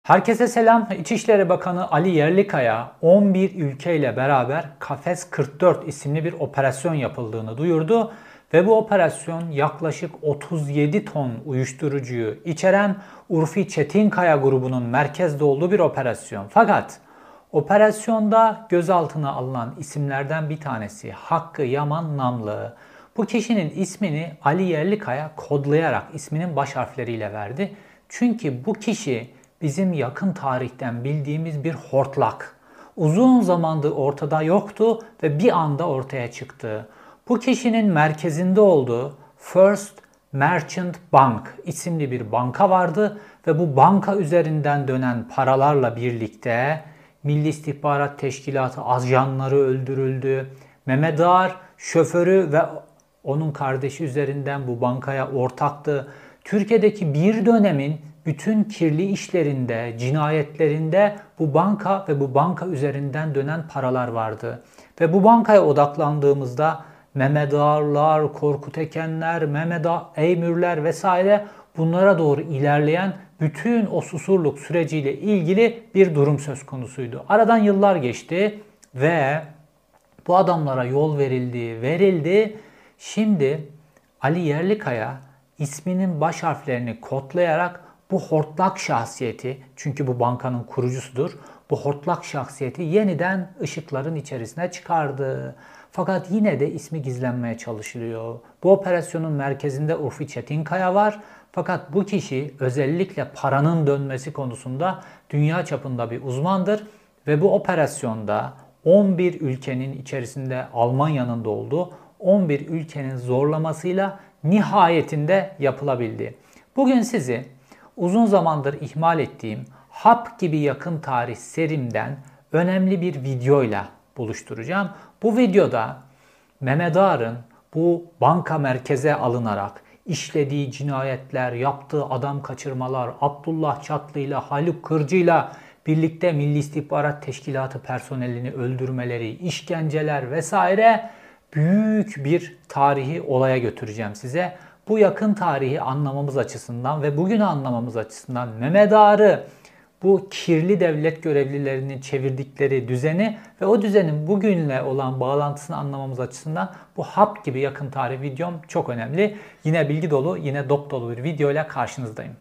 Herkese selam. İçişleri Bakanı Ali Yerlikaya 11 ülkeyle beraber Kafes 44 isimli bir operasyon yapıldığını duyurdu ve bu operasyon yaklaşık 37 ton uyuşturucuyu içeren Urfi Çetinkaya grubunun merkezde olduğu bir operasyon. Fakat operasyonda gözaltına alınan isimlerden bir tanesi Hakkı Yaman Namlı. Bu kişinin ismini Ali Yerlikaya kodlayarak isminin baş harfleriyle verdi. Çünkü bu kişi bizim yakın tarihten bildiğimiz bir hortlak. Uzun zamandır ortada yoktu ve bir anda ortaya çıktı. Bu kişinin merkezinde olduğu First Merchant Bank isimli bir banka vardı ve bu banka üzerinden dönen paralarla birlikte Milli İstihbarat Teşkilatı ajanları öldürüldü. Mehmet Ağar şoförü ve onun kardeşi üzerinden bu bankaya ortaktı. Türkiye'deki bir dönemin bütün kirli işlerinde, cinayetlerinde bu banka ve bu banka üzerinden dönen paralar vardı. Ve bu bankaya odaklandığımızda Mehmet Ağarlar, Korkut Ekenler, Mehmet Eymürler vesaire bunlara doğru ilerleyen bütün o Susurluk süreciyle ilgili bir durum söz konusuydu. Aradan yıllar geçti ve bu adamlara yol verildi. Şimdi Ali Yerlikaya isminin baş harflerini kodlayarak bu hortlak şahsiyeti, çünkü bu bankanın kurucusudur, bu hortlak şahsiyeti yeniden ışıkların içerisine çıkardı. Fakat yine de ismi gizlenmeye çalışılıyor. Bu operasyonun merkezinde Urfi Çetinkaya var. Fakat bu kişi özellikle paranın dönmesi konusunda dünya çapında bir uzmandır. Ve bu operasyonda 11 ülkenin içerisinde Almanya'nın da olduğu 11 ülkenin zorlamasıyla nihayetinde yapılabildi. Bugün sizi uzun zamandır ihmal ettiğim Hap gibi yakın tarih serimden önemli bir videoyla buluşturacağım. Bu videoda Mehmet Ağar'ın bu banka merkeze alınarak işlediği cinayetler, yaptığı adam kaçırmalar, Abdullah Çatlı'yla, Haluk Kırcı'yla birlikte Milli İstihbarat Teşkilatı personelini öldürmeleri, işkenceler vesaire büyük bir tarihi olaya götüreceğim size. Bu yakın tarihi anlamamız açısından ve bugünü anlamamız açısından Mehmet Ağar'ı, bu kirli devlet görevlilerinin çevirdikleri düzeni ve o düzenin bugünle olan bağlantısını anlamamız açısından bu hap gibi yakın tarih videom çok önemli. Yine bilgi dolu, yine dop dolu bir videoyla karşınızdayım.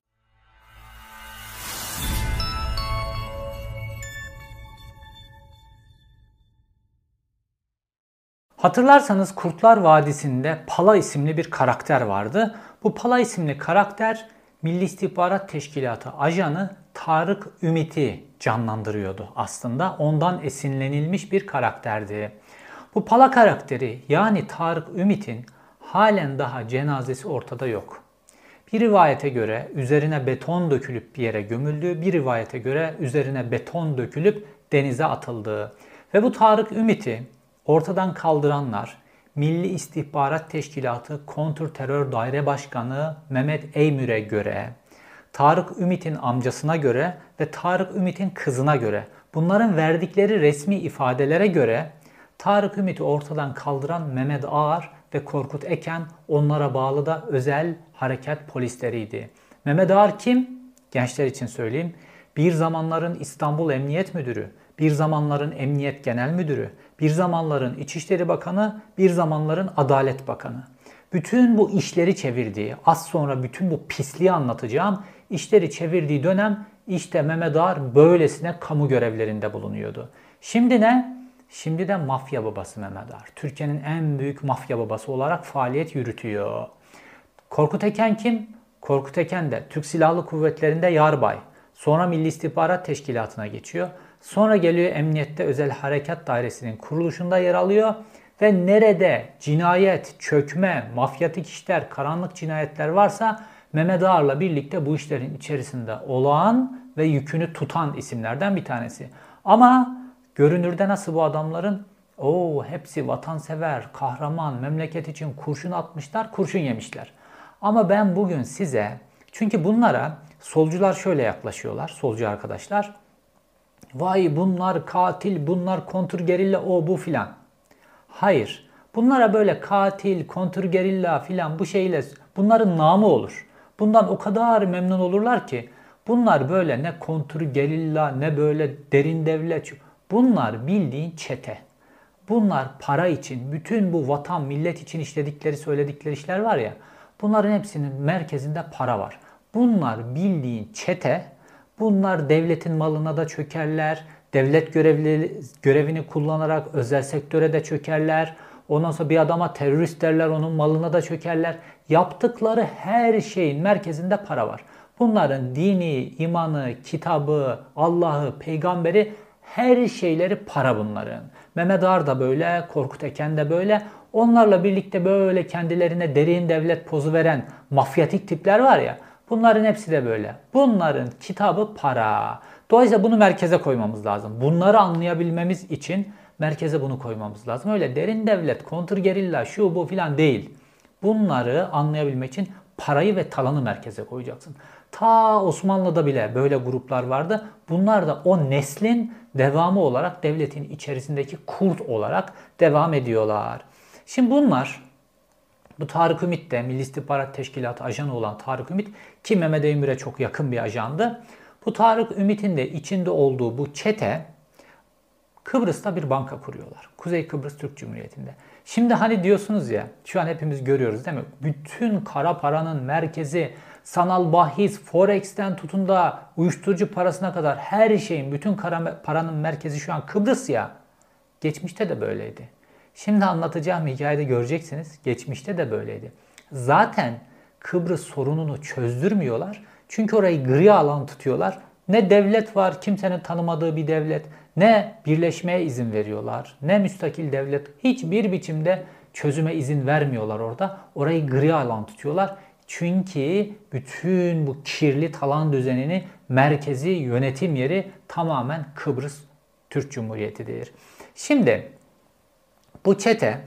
Hatırlarsanız Kurtlar Vadisi'nde Pala isimli bir karakter vardı. Bu Pala isimli karakter Milli İstihbarat Teşkilatı ajanı Tarık Ümit'i canlandırıyordu aslında. Ondan esinlenilmiş bir karakterdi. Bu Pala karakteri yani Tarık Ümit'in halen daha cenazesi ortada yok. Bir rivayete göre üzerine beton dökülüp bir yere gömüldüğü, bir rivayete göre üzerine beton dökülüp denize atıldığı ve bu Tarık Ümit'i ortadan kaldıranlar Milli İstihbarat Teşkilatı Kontrterör Daire Başkanı Mehmet Eymür'e göre, Tarık Ümit'in amcasına göre ve Tarık Ümit'in kızına göre, bunların verdikleri resmi ifadelere göre Tarık Ümit'i ortadan kaldıran Mehmet Ağar ve Korkut Eken, onlara bağlı da özel harekat polisleriydi. Mehmet Ağar kim? Gençler için söyleyeyim. Bir zamanların İstanbul Emniyet Müdürü, bir zamanların Emniyet Genel Müdürü, bir zamanların İçişleri Bakanı, bir zamanların Adalet Bakanı. Bütün bu işleri çevirdiği, az sonra bütün bu pisliği anlatacağım, işleri çevirdiği dönem işte Mehmet Ağar böylesine kamu görevlerinde bulunuyordu. Şimdi ne? Şimdi de mafya babası Mehmet Ağar. Türkiye'nin en büyük mafya babası olarak faaliyet yürütüyor. Korkut Eken kim? Korkut Eken de Türk Silahlı Kuvvetleri'nde yarbay. Sonra Milli İstihbarat Teşkilatı'na geçiyor. Sonra geliyor Emniyette Özel Harekat Dairesi'nin kuruluşunda yer alıyor. Ve nerede cinayet, çökme, mafyatik işler, karanlık cinayetler varsa Mehmet Ağar'la birlikte bu işlerin içerisinde olan ve yükünü tutan isimlerden bir tanesi. Ama görünürde nasıl bu adamların? Hepsi vatansever, kahraman, memleket için kurşun atmışlar, kurşun yemişler. Ama ben bugün size, çünkü bunlara solcular şöyle yaklaşıyorlar, solcu arkadaşlar. Vay bunlar katil, bunlar kontrgerilla, bu filan. Hayır. Bunlara böyle katil, kontrgerilla filan bu şeyle bunların namı olur. Bundan o kadar memnun olurlar ki Bunlar böyle ne kontrgerilla ne böyle derin devlet. Bunlar bildiğin çete. Bunlar para için, bütün bu vatan, millet için işledikleri, söyledikleri işler var ya, bunların hepsinin merkezinde para var. Bunlar bildiğin çete, bunlar devletin malına da çökerler, devlet görevini kullanarak özel sektöre de çökerler. Ondan sonra bir adama terörist derler, onun malına da çökerler. Yaptıkları her şeyin merkezinde para var. Bunların dini, imanı, kitabı, Allah'ı, peygamberi, her şeyleri para bunların. Mehmet Ağar da böyle, Korkut Eken de böyle. Onlarla birlikte böyle kendilerine derin devlet pozu veren mafyatik tipler var ya. Bunların hepsi de böyle. Bunların kitabı para. Dolayısıyla bunu merkeze koymamız lazım. Bunları anlayabilmemiz için merkeze bunu koymamız lazım. Öyle derin devlet, kontrgerilla, şu bu filan değil. Bunları anlayabilmek için parayı ve talanı merkeze koyacaksın. Ta Osmanlı'da bile böyle gruplar vardı. Bunlar da o neslin devamı olarak devletin içerisindeki kurt olarak devam ediyorlar. Şimdi bunlar, bu Tarık Ümit de Milli İstihbarat Teşkilatı ajanı olan Tarık Ümit, ki Mehmet Eymür'e çok yakın bir ajandı. Bu Tarık Ümit'in de içinde olduğu bu çete Kıbrıs'ta bir banka kuruyorlar. Kuzey Kıbrıs Türk Cumhuriyeti'nde. Şimdi hani diyorsunuz ya, şu an hepimiz görüyoruz değil mi? Bütün kara paranın merkezi, sanal bahis, forex'ten tutun da uyuşturucu parasına kadar her şeyin, bütün kara paranın merkezi şu an Kıbrıs ya. Geçmişte de böyleydi. Şimdi anlatacağım hikayede göreceksiniz. Geçmişte de böyleydi. Zaten Kıbrıs sorununu çözdürmüyorlar. Çünkü orayı gri alan tutuyorlar. Ne devlet var, kimsenin tanımadığı bir devlet. Ne birleşmeye izin veriyorlar, ne müstakil devlet. Hiçbir biçimde çözüme izin vermiyorlar orada. Orayı gri alan tutuyorlar. Çünkü bütün bu kirli talan düzenini, merkezi yönetim yeri tamamen Kıbrıs Türk Cumhuriyeti'dir. Şimdi bu çete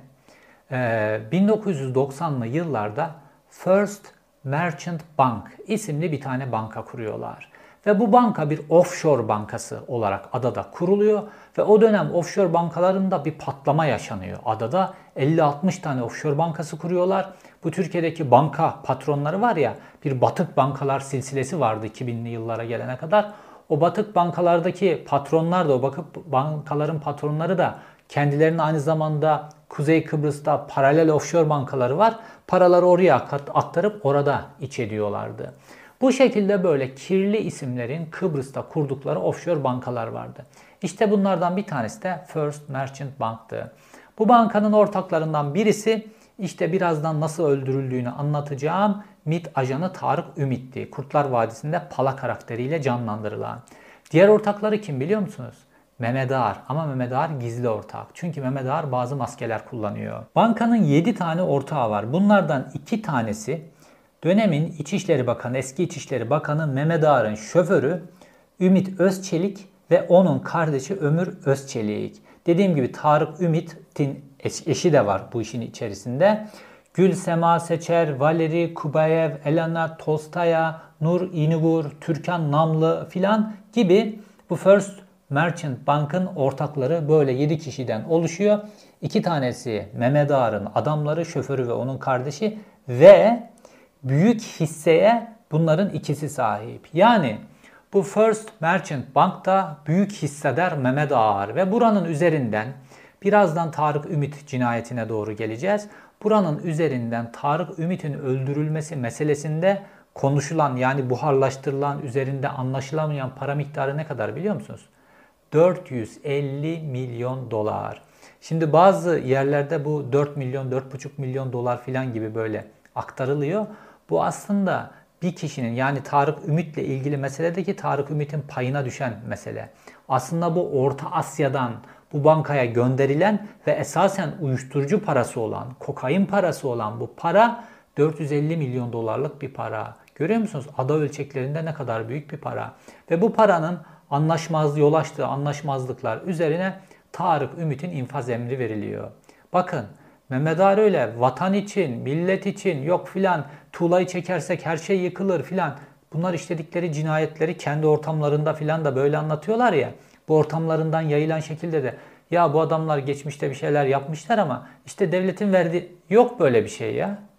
1990'lı yıllarda First Merchant Bank isimli bir tane banka kuruyorlar. Ve bu banka bir offshore bankası olarak adada kuruluyor. Ve o dönem offshore bankalarında bir patlama yaşanıyor. Adada 50-60 tane offshore bankası kuruyorlar. Bu Türkiye'deki banka patronları var ya, bir batık bankalar silsilesi vardı 2000'li yıllara gelene kadar. O batık bankalardaki patronlar da, o batık bankaların patronları da kendilerinin aynı zamanda Kuzey Kıbrıs'ta paralel offshore bankaları var. Paraları oraya aktarıp orada iç ediyorlardı. Bu şekilde böyle kirli isimlerin Kıbrıs'ta kurdukları offshore bankalar vardı. İşte bunlardan bir tanesi de First Merchant Bank'tı. Bu bankanın ortaklarından birisi, işte birazdan nasıl öldürüldüğünü anlatacağım, MİT ajanı Tarık Ümit'ti. Kurtlar Vadisi'nde Pala karakteriyle canlandırılan. Diğer ortakları kim biliyor musunuz? Mehmet Ağar, ama Mehmet Ağar gizli ortak. Çünkü Mehmet Ağar bazı maskeler kullanıyor. Bankanın 7 tane ortağı var. Bunlardan 2 tanesi dönemin İçişleri Bakanı, eski İçişleri Bakanı Mehmet Ağar'ın şoförü Ümit Özçelik ve onun kardeşi Ömür Özçelik. Dediğim gibi Tarık Ümit'in eşi de var bu işin içerisinde. Gül Sema Seçer, Valeri Kubayev, Elena Tolstaya, Nur İnigur, Türkan Namlı filan gibi bu First Merchant Bank'ın ortakları böyle 7 kişiden oluşuyor. 2 tanesi Mehmet Ağar'ın adamları, şoförü ve onun kardeşi ve büyük hisseye bunların ikisi sahip. Yani bu First Merchant Bank'ta büyük hissedar Mehmet Ağar ve buranın üzerinden birazdan Tarık Ümit cinayetine doğru geleceğiz. Buranın üzerinden Tarık Ümit'in öldürülmesi meselesinde konuşulan, yani buharlaştırılan, üzerinde anlaşılamayan para miktarı ne kadar biliyor musunuz? 450 milyon dolar. Şimdi bazı yerlerde bu 4 milyon, 4,5 milyon dolar filan gibi böyle aktarılıyor. Bu aslında bir kişinin, yani Tarık Ümit'le ilgili meseledeki Tarık Ümit'in payına düşen mesele. Aslında bu Orta Asya'dan bu bankaya gönderilen ve esasen uyuşturucu parası olan, kokain parası olan bu para 450 milyon dolarlık bir para. Görüyor musunuz? Ada ölçeklerinde ne kadar büyük bir para. Ve bu paranın yol açtığı anlaşmazlıklar üzerine Tarık Ümit'in infaz emri veriliyor. Bakın, Mehmet Ağar öyle vatan için, millet için yok filan, tuğlayı çekersek her şey yıkılır filan. Bunlar işledikleri cinayetleri kendi ortamlarında filan da böyle anlatıyorlar ya. Bu ortamlarından yayılan şekilde de ya bu adamlar geçmişte bir şeyler yapmışlar ama işte devletin verdiği, yok böyle bir şey ya.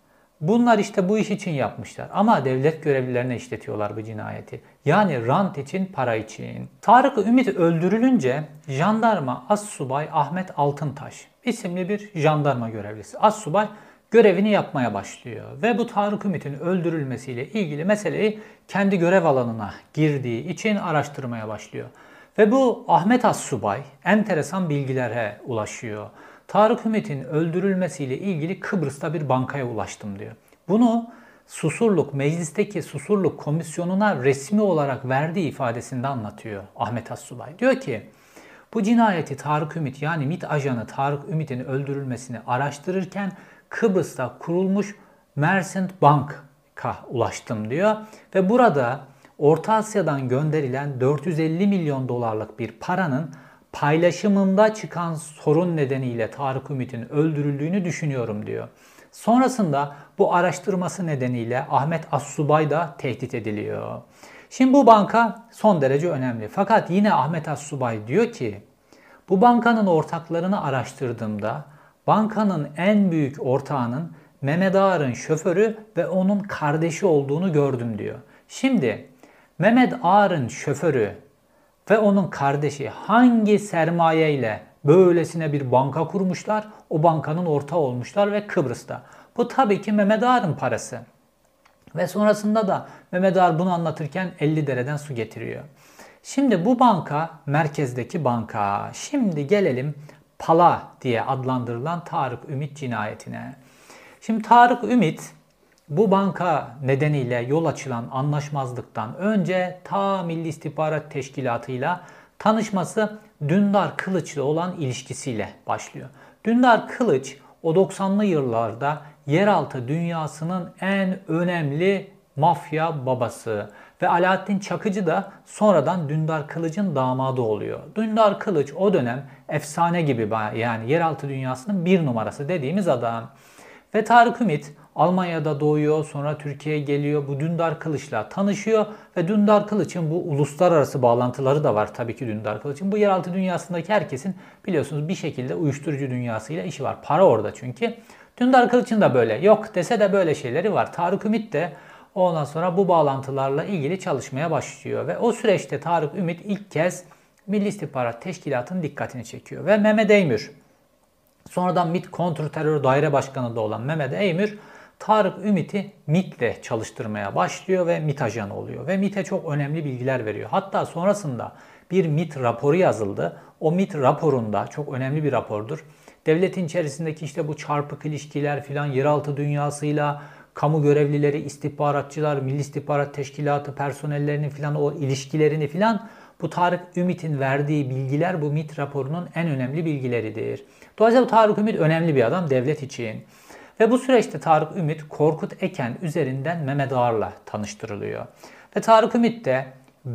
Bunlar işte bu iş için yapmışlar. Ama devlet görevlilerine işletiyorlar bu cinayeti. Yani rant için, para için. Tarık Ümit öldürülünce jandarma Assubay Ahmet Altıntaş isimli bir jandarma görevlisi. Assubay görevini yapmaya başlıyor. Ve bu Tarık Ümit'in öldürülmesiyle ilgili meseleyi kendi görev alanına girdiği için araştırmaya başlıyor. Ve bu Ahmet Assubay enteresan bilgilere ulaşıyor. Tarık Ümit'in öldürülmesiyle ilgili Kıbrıs'ta bir bankaya ulaştım diyor. Bunu Susurluk, meclisteki Susurluk komisyonuna resmi olarak verdiği ifadesinde anlatıyor Ahmet Assubay. Diyor ki bu cinayeti Tarık Ümit yani MİT ajanı Tarık Ümit'in öldürülmesini araştırırken Kıbrıs'ta kurulmuş Merchant Bank'a ulaştım diyor. Ve burada Orta Asya'dan gönderilen 450 milyon dolarlık bir paranın paylaşımında çıkan sorun nedeniyle Tarık Ümit'in öldürüldüğünü düşünüyorum diyor. Sonrasında bu araştırması nedeniyle Ahmet Assubay da tehdit ediliyor. Şimdi bu banka son derece önemli. Fakat yine Ahmet Assubay diyor ki bu bankanın ortaklarını araştırdığımda bankanın en büyük ortağının Mehmet Ağar'ın şoförü ve onun kardeşi olduğunu gördüm diyor. Şimdi Mehmet Ağar'ın şoförü ve onun kardeşi hangi sermaye ile böylesine bir banka kurmuşlar, o bankanın ortağı olmuşlar ve Kıbrıs'ta. Bu tabii ki Mehmet Ağar'ın parası. Ve sonrasında da Mehmet Ağar bunu anlatırken 50 dereden su getiriyor. Şimdi bu banka merkezdeki banka. Şimdi gelelim Pala diye adlandırılan Tarık Ümit cinayetine. Şimdi Tarık Ümit bu banka nedeniyle yol açılan anlaşmazlıktan önce ta Milli İstihbarat Teşkilatı'yla tanışması Dündar Kılıç'la olan ilişkisiyle başlıyor. Dündar Kılıç o 90'lı yıllarda yeraltı dünyasının en önemli mafya babası ve Alaaddin Çakıcı da sonradan Dündar Kılıç'ın damadı oluyor. Dündar Kılıç o dönem efsane gibi yani yeraltı dünyasının bir numarası dediğimiz adam. Ve Tarık Ümit Almanya'da doğuyor, sonra Türkiye'ye geliyor. Bu Dündar Kılıç'la tanışıyor ve Dündar Kılıç'ın bu uluslararası bağlantıları da var tabii ki Dündar Kılıç'ın. Bu yeraltı dünyasındaki herkesin biliyorsunuz bir şekilde uyuşturucu dünyasıyla işi var. Para orada çünkü. Dündar Kılıç'ın da böyle yok dese de böyle şeyleri var. Tarık Ümit de ondan sonra bu bağlantılarla ilgili çalışmaya başlıyor. Ve o süreçte Tarık Ümit ilk kez Milli İstihbarat Teşkilatı'nın dikkatini çekiyor. Ve Mehmet Eymür, sonradan MİT Kontrterör Daire Başkanı da olan Mehmet Eymür, Tarık Ümit'i MİT'le çalıştırmaya başlıyor ve MİT ajanı oluyor. Ve MİT'e çok önemli bilgiler veriyor. Hatta sonrasında bir MİT raporu yazıldı. O MİT raporunda çok önemli bir rapordur. Devletin içerisindeki işte bu çarpık ilişkiler filan, yeraltı dünyasıyla kamu görevlileri, istihbaratçılar, Milli İstihbarat Teşkilatı personellerinin filan o ilişkilerini filan bu Tarık Ümit'in verdiği bilgiler bu MİT raporunun en önemli bilgileridir. Dolayısıyla bu Tarık Ümit önemli bir adam devlet için. Ve bu süreçte Tarık Ümit Korkut Eken üzerinden Mehmet Ağar'la tanıştırılıyor. Ve Tarık Ümit de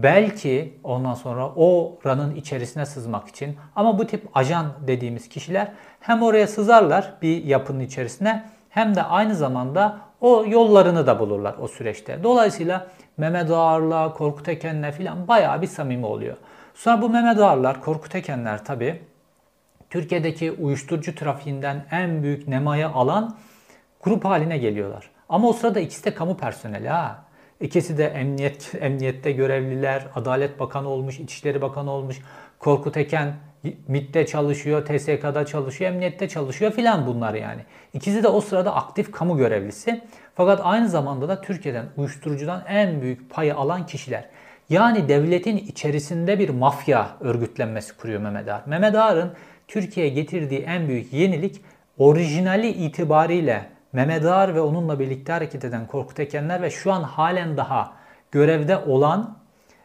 belki ondan sonra oranın içerisine sızmak için ama bu tip ajan dediğimiz kişiler hem oraya sızarlar bir yapının içerisine hem de aynı zamanda o yollarını da bulurlar o süreçte. Dolayısıyla Mehmet Ağar'la, Korkut Eken'le filan bayağı bir samimi oluyor. Sonra bu Mehmet Ağar'lar, Korkut Eken'ler tabii Türkiye'deki uyuşturucu trafiğinden en büyük nemayı alan grup haline geliyorlar. Ama o sırada ikisi de kamu personeli ha. İkisi de emniyette görevliler, Adalet Bakanı olmuş, İçişleri Bakanı olmuş. Korkut Eken MİT'te çalışıyor, TSK'da çalışıyor, emniyette çalışıyor filan bunlar yani. İkisi de o sırada aktif kamu görevlisi. Fakat aynı zamanda da Türkiye'den uyuşturucudan en büyük payı alan kişiler. Yani devletin içerisinde bir mafya örgütlenmesi kuruyor Mehmet Ağar. Mehmet Ağar'ın Türkiye'ye getirdiği en büyük yenilik orijinali itibariyle Mehmet Ağar ve onunla birlikte hareket eden Korkut Ekenler ve şu an halen daha görevde olan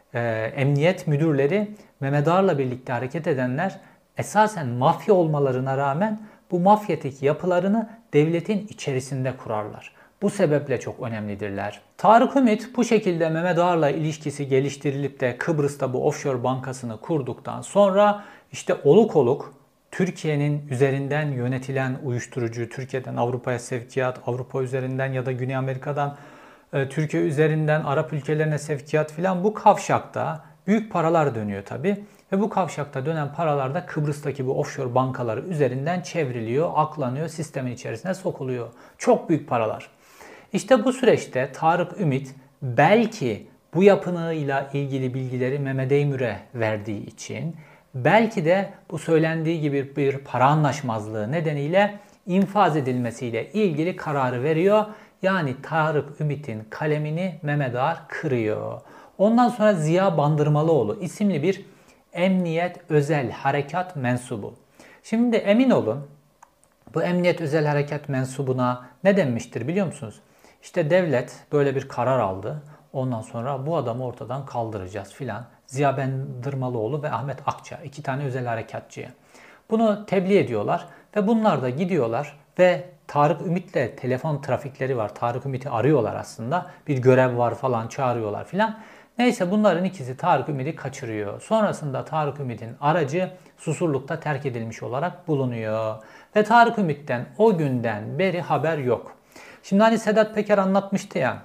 emniyet müdürleri Mehmet Ağar'la birlikte hareket edenler esasen mafya olmalarına rağmen bu mafyatik yapılarını devletin içerisinde kurarlar. Bu sebeple çok önemlidirler. Tarık Ümit bu şekilde Mehmet Ağar'la ilişkisi geliştirilip de Kıbrıs'ta bu offshore bankasını kurduktan sonra işte oluk oluk Türkiye'nin üzerinden yönetilen uyuşturucu, Türkiye'den Avrupa'ya sevkiyat, Avrupa üzerinden ya da Güney Amerika'dan Türkiye üzerinden Arap ülkelerine sevkiyat filan bu kavşakta büyük paralar dönüyor tabii. Ve bu kavşakta dönen paralar da Kıbrıs'taki bu offshore bankaları üzerinden çevriliyor, aklanıyor, sistemin içerisine sokuluyor. Çok büyük paralar. İşte bu süreçte Tarık Ümit belki bu yapınıyla ilgili bilgileri Mehmet Eymür'e verdiği için, belki de bu söylendiği gibi bir para anlaşmazlığı nedeniyle infaz edilmesiyle ilgili kararı veriyor. Yani Tarık Ümit'in kalemini Mehmet Ağar kırıyor. Ondan sonra Ziya Bandırmalıoğlu isimli bir Emniyet Özel Harekat mensubu. Şimdi emin olun, bu Emniyet Özel Harekat mensubuna ne denmiştir biliyor musunuz? İşte devlet böyle bir karar aldı. Ondan sonra bu adamı ortadan kaldıracağız filan. Ziya Bandırmalıoğlu ve Ahmet Akça, iki tane özel harekatçıya. Bunu tebliğ ediyorlar ve bunlar da gidiyorlar ve Tarık Ümit'le telefon trafikleri var. Tarık Ümit'i arıyorlar aslında. Bir görev var falan, çağırıyorlar filan. Neyse bunların ikisi Tarık Ümit'i kaçırıyor. Sonrasında Tarık Ümit'in aracı Susurluk'ta terk edilmiş olarak bulunuyor. Ve Tarık Ümit'ten o günden beri haber yok. Şimdi hani Sedat Peker anlatmıştı ya,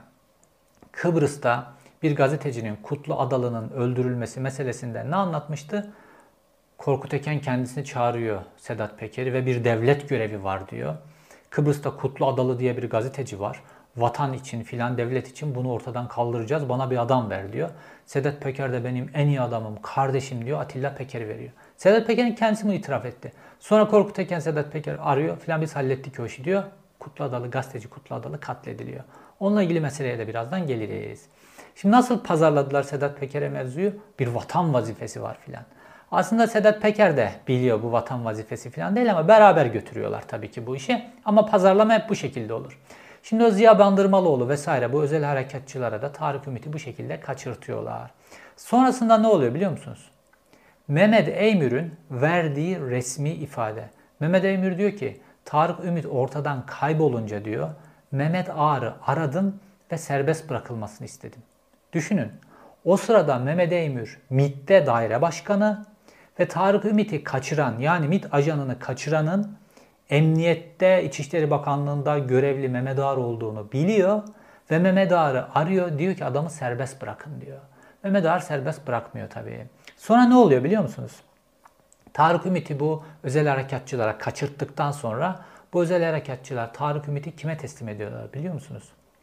Kıbrıs'ta bir gazetecinin Kutlu Adalı'nın öldürülmesi meselesinde ne anlatmıştı? Korkut Eken kendisini çağırıyor, Sedat Peker'i, ve bir devlet görevi var diyor. Kıbrıs'ta Kutlu Adalı diye bir gazeteci var. Vatan için filan, devlet için bunu ortadan kaldıracağız, bana bir adam ver diyor. Sedat Peker de benim en iyi adamım, kardeşim diyor, Atilla Peker'i veriyor. Sedat Peker'in kendisi bunu itiraf etti. Sonra Korkut Eken Sedat Peker arıyor filan, biz hallettik o işi diyor. Kutlu Adalı, gazeteci Kutlu Adalı katlediliyor. Onunla ilgili meseleye de birazdan geliriz. Şimdi nasıl pazarladılar Sedat Peker'e mevzuyu? Bir vatan vazifesi var filan. Aslında Sedat Peker de biliyor bu vatan vazifesi falan değil ama beraber götürüyorlar tabii ki bu işi. Ama pazarlama hep bu şekilde olur. Şimdi o Ziya Bandırmalıoğlu vesaire bu özel harekatçılara da Tarık Ümit'i bu şekilde kaçırtıyorlar. Sonrasında ne oluyor biliyor musunuz? Mehmet Eymür'ün verdiği resmi ifade. Mehmet Eymür diyor ki Tarık Ümit ortadan kaybolunca diyor Mehmet Ağar'ı aradım ve serbest bırakılmasını istedim. Düşünün, o sırada Mehmet Eymür MİT'te daire başkanı ve Tarık Ümit'i kaçıran, yani MİT ajanını kaçıranın Emniyette, İçişleri Bakanlığı'nda görevli Mehmet Ağar olduğunu biliyor ve Mehmet Ağar'ı arıyor, diyor ki adamı serbest bırakın diyor. Mehmet Ağar serbest bırakmıyor tabii. Sonra ne oluyor biliyor musunuz? Tarık Ümit'i bu özel harekatçılara kaçırttıktan sonra bu özel harekatçılar Tarık Ümit'i kime teslim ediyorlar biliyor musunuz?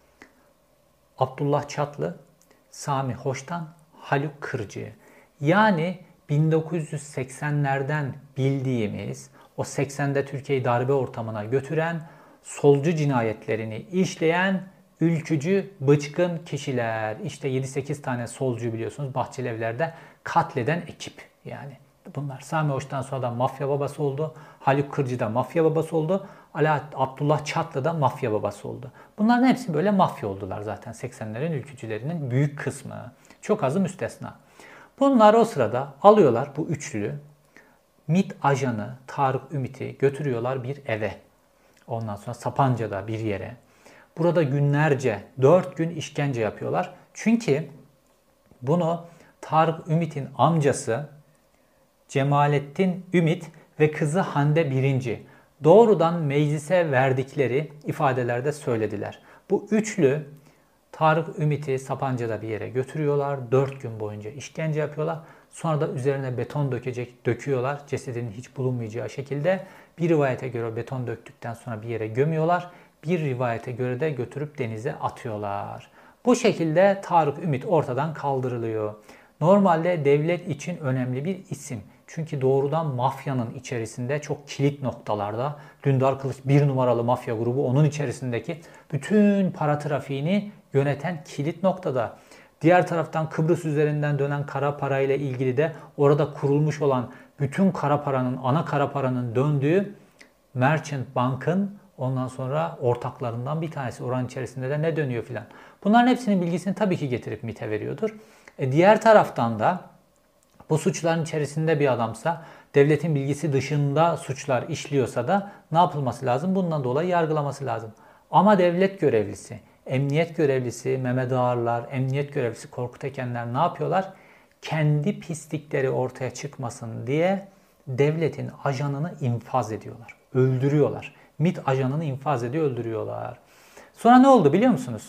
Abdullah Çatlı, Sami Hoş'tan Haluk Kırcı'ya. Yani 1980'lerden bildiğimiz, o 80'de Türkiye'yi darbe ortamına götüren, solcu cinayetlerini işleyen ülkücü, bıçkın kişiler. İşte 7-8 tane solcu biliyorsunuz Bahçelievler'de katleden ekip yani. Bunlar Sami Hoş'tan sonra da mafya babası oldu. Haluk Kırcı da mafya babası oldu. Abdullah Çatlı da mafya babası oldu. Bunların hepsi böyle mafya oldular zaten 80'lerin ülkücülerinin büyük kısmı. Çok azı müstesna. Bunlar o sırada alıyorlar bu üçlü. MİT ajanı Tarık Ümit'i götürüyorlar bir eve. Ondan sonra Sapanca'da bir yere. Burada günlerce 4 gün işkence yapıyorlar. Çünkü bunu Tarık Ümit'in amcası Cemalettin Ümit ve kızı Hande Birinci doğrudan meclise verdikleri ifadelerde söylediler. Bu üçlü Tarık Ümit'i Sapanca'da bir yere götürüyorlar. 4 gün boyunca işkence yapıyorlar. Sonra da üzerine beton döküyorlar. Cesedinin hiç bulunmayacağı şekilde. Bir rivayete göre beton döktükten sonra bir yere gömüyorlar. Bir rivayete göre de götürüp denize atıyorlar. Bu şekilde Tarık Ümit ortadan kaldırılıyor. Normalde devlet için önemli bir isim. Çünkü doğrudan mafyanın içerisinde çok kilit noktalarda, Dündar Kılıç bir numaralı mafya grubu onun içerisindeki bütün para trafiğini yöneten kilit noktada. Diğer taraftan Kıbrıs üzerinden dönen kara parayla ilgili de orada kurulmuş olan bütün kara paranın, ana kara paranın döndüğü Merchant Bank'ın ondan sonra ortaklarından bir tanesi. Oranın içerisinde de ne dönüyor filan. Bunların hepsinin bilgisini tabii ki getirip MİT'e veriyordur. Diğer taraftan da bu suçların içerisinde bir adamsa, devletin bilgisi dışında suçlar işliyorsa da ne yapılması lazım? Bundan dolayı yargılaması lazım. Ama devlet görevlisi, emniyet görevlisi Mehmet Ağarlar, emniyet görevlisi Korkut Ekenler ne yapıyorlar? Kendi pislikleri ortaya çıkmasın diye devletin ajanını infaz ediyorlar. Öldürüyorlar. MİT ajanını infaz ediyor, öldürüyorlar. Sonra ne oldu biliyor musunuz?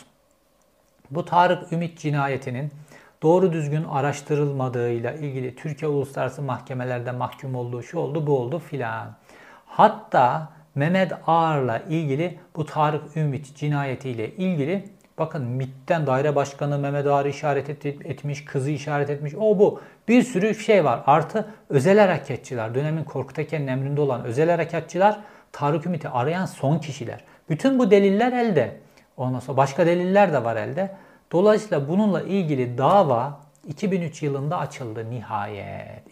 Bu Tarık Ümit cinayetinin doğru düzgün araştırılmadığıyla ilgili Türkiye uluslararası mahkemelerde mahkum olduğu, şu oldu, bu oldu filan. Hatta Mehmet Ağar'la ilgili bu Tarık Ümit cinayetiyle ilgili bakın MİT'ten daire başkanı Mehmet Ağar'ı işaret etmiş, kızı işaret etmiş. O bu. Bir sürü şey var. Artı özel harekatçılar, dönemin Korkut Eken'in emrinde olan özel harekatçılar Tarık Ümit'i arayan son kişiler. Bütün bu deliller elde. Ondan sonra başka deliller de var elde. Dolayısıyla bununla ilgili dava 2003 yılında açıldı nihayet.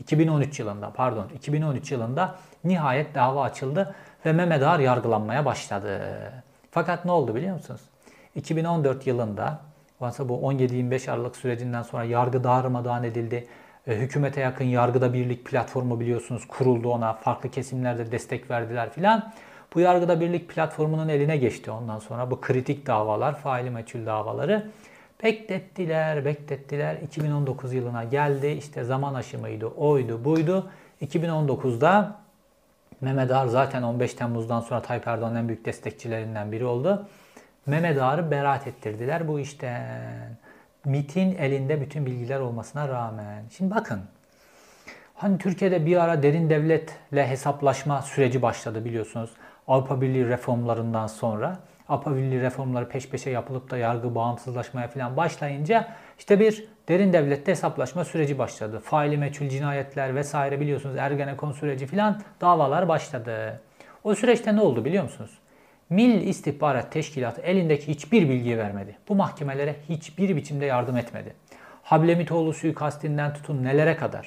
2013 yılında nihayet dava açıldı ve Mehmet Ağar yargılanmaya başladı. Fakat ne oldu biliyor musunuz? 2014 yılında bu 17-25 Aralık sürecinden sonra yargı darmadağın edildi. Hükümete yakın Yargıda Birlik platformu biliyorsunuz kuruldu ona. Farklı kesimlerde destek verdiler filan. Bu Yargıda Birlik platformunun eline geçti ondan sonra bu kritik davalar, faili meçhul davaları. Beklettiler. 2019 yılına geldi. İşte zaman aşımıydı, oydu, buydu. 2019'da Mehmet Ağar zaten 15 Temmuz'dan sonra Tayyip Erdoğan'ın en büyük destekçilerinden biri oldu. Mehmet Ağar'ı beraat ettirdiler bu işten. MİT'in elinde bütün bilgiler olmasına rağmen. Şimdi bakın. Hani Türkiye'de bir ara derin devletle hesaplaşma süreci başladı biliyorsunuz. Avrupa Birliği reformlarından sonra. Avrupa Birliği reformları peş peşe yapılıp da yargı bağımsızlaşmaya falan başlayınca işte bir derin devlette hesaplaşma süreci başladı. Faili meçhul cinayetler vesaire biliyorsunuz Ergenekon süreci falan davalar başladı. O süreçte ne oldu biliyor musunuz? Milli İstihbarat Teşkilatı elindeki hiçbir bilgiyi vermedi. Bu mahkemelere hiçbir biçimde yardım etmedi. Hablemitoğlu suikastinden tutun nelere kadar.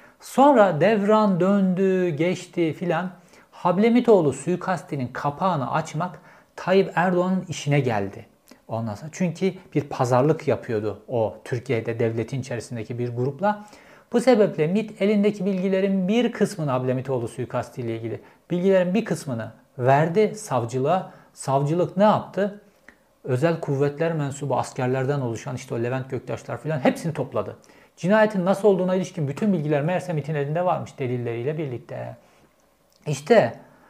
Sonra devran döndü, geçti filan. Hablemitoğlu suikastinin kapağını açmak Tayyip Erdoğan'ın işine geldi. Ondan sonra çünkü bir pazarlık yapıyordu o Türkiye'de devletin içerisindeki bir grupla. Bu sebeple MİT elindeki bilgilerin bir kısmını Hablemitoğlu suikastı ile ilgili bilgilerin bir kısmını verdi savcılığa. Savcılık ne yaptı? Özel kuvvetler mensubu askerlerden oluşan işte o Levent Göktaşlar filan hepsini topladı. Cinayetin nasıl olduğuna ilişkin bütün bilgiler meğerse MİT'in elinde varmış delilleriyle birlikte. İşte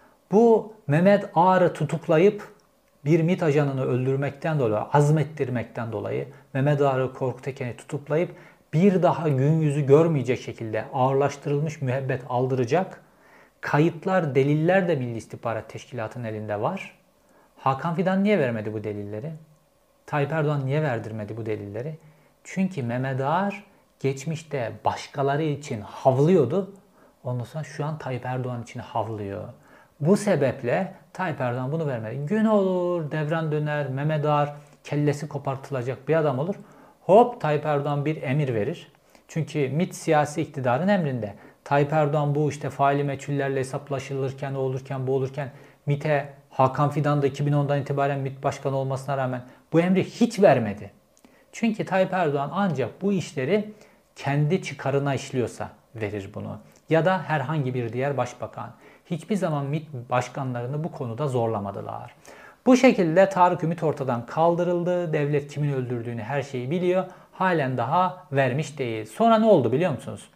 bu Mehmet Ağar'ı tutuklayıp bir MİT ajanını öldürmekten dolayı, azmettirmekten dolayı Mehmet Ağar'ı Korkut Eken'i tutuklayıp bir daha gün yüzü görmeyecek şekilde ağırlaştırılmış müebbet aldıracak kayıtlar, deliller de Milli İstihbarat Teşkilatı'nın elinde var. Hakan Fidan niye vermedi bu delilleri? Tayyip Erdoğan niye verdirmedi bu delilleri? Çünkü Mehmet Ağar geçmişte başkaları için havlıyordu. Ondan sonra şu an Tayyip Erdoğan için havlıyor. Bu sebeple Tayyip Erdoğan bunu vermedi. Gün olur, devran döner, Mehmet Ağar kellesi kopartılacak bir adam olur. Hop Tayyip Erdoğan bir emir verir. Çünkü MİT siyasi iktidarın emrinde. Tayyip Erdoğan bu işte faili meçhullerle hesaplaşılırken, bu olurken MİT'e Hakan Fidan da 2010'dan itibaren MİT başkanı olmasına rağmen bu emri hiç vermedi. Çünkü Tayyip Erdoğan ancak bu işleri kendi çıkarına işliyorsa verir bunu. Ya da herhangi bir diğer başbakan. Hiçbir zaman MİT başkanlarını bu konuda zorlamadılar. Bu şekilde Tarık Ümit ortadan kaldırıldı. Devlet kimin öldürdüğünü her şeyi biliyor. Halen daha vermiş değil. Sonra ne oldu biliyor musunuz?